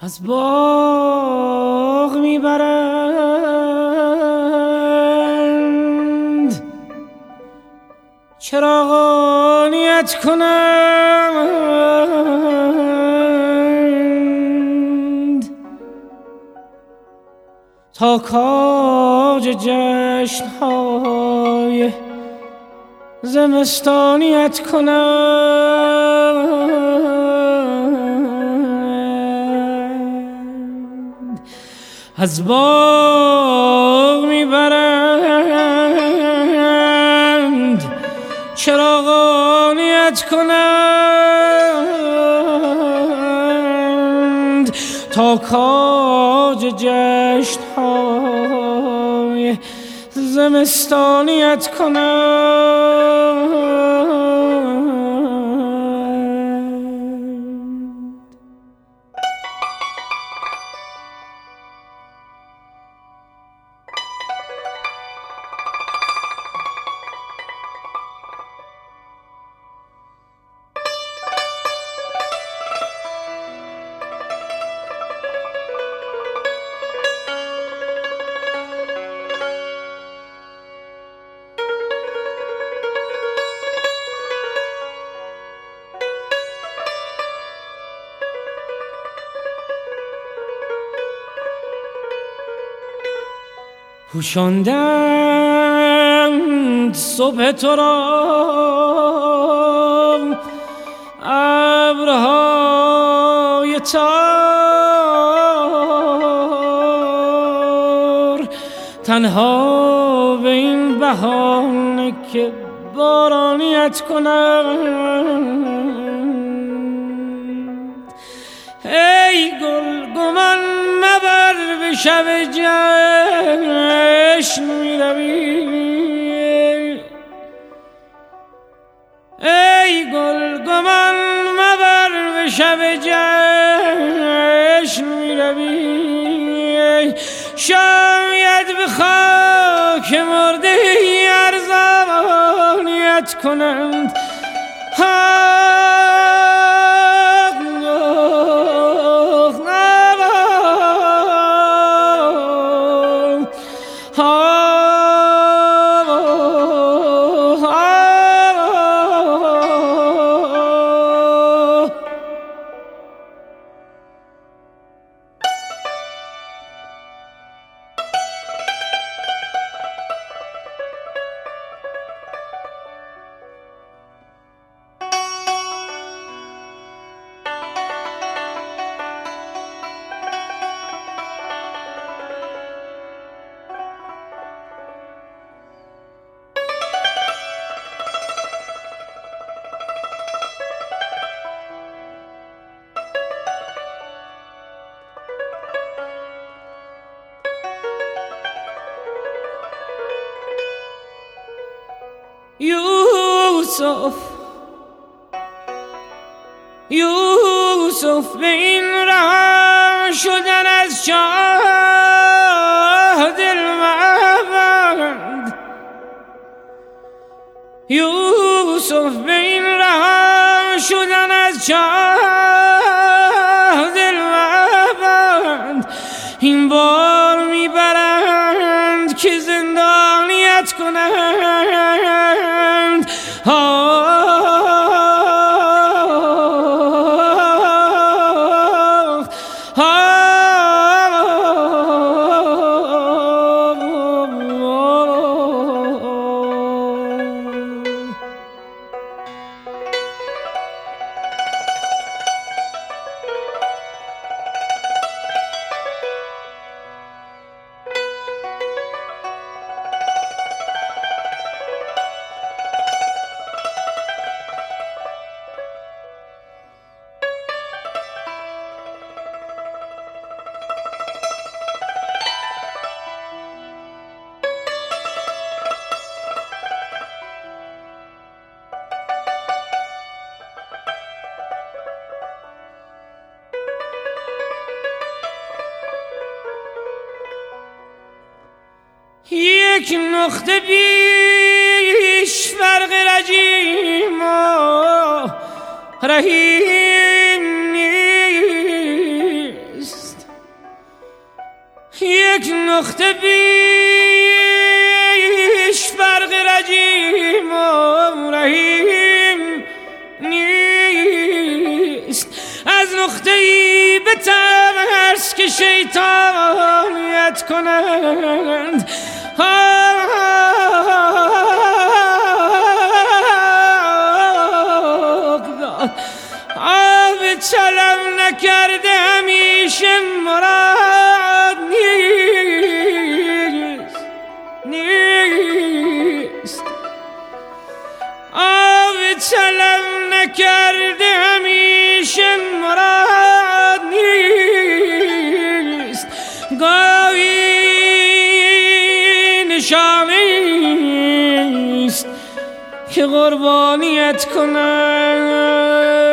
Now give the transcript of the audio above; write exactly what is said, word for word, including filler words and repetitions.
از باغ میبرند چراغانیت کنند تا کاج جشن‌های زمستانیت کنند از باغ میبرند چراغانیت کنند تا کاج جشن‌های زمستانیت کنند پوشاندند صبح تو را ابرهای تار تنها به این بهانه که بارانیت کنند ای گل گمان مبر به شب جشن میروی ای گل گمان مبر به شب جشن میروی شاید به خاک مرده ارزانیت کنند یوسف یوسف به این رها شدن از چاه دل مبند یوسف به این رها شدن از چاه دل مبند این بار میبرند که زندانیت کنند یک نقطه بیش فرق رجیم و رحیم نیست یک نقطه بیش فرق رجیم و رحیم نیست. از نقطه ای به ترس که شیطانیت کنند، آب چلم نکرده همیشه مراد نیست نیست آب چلم نکرده همیشه مراد نیست. گاهی نشانه است که قربانیت کنم.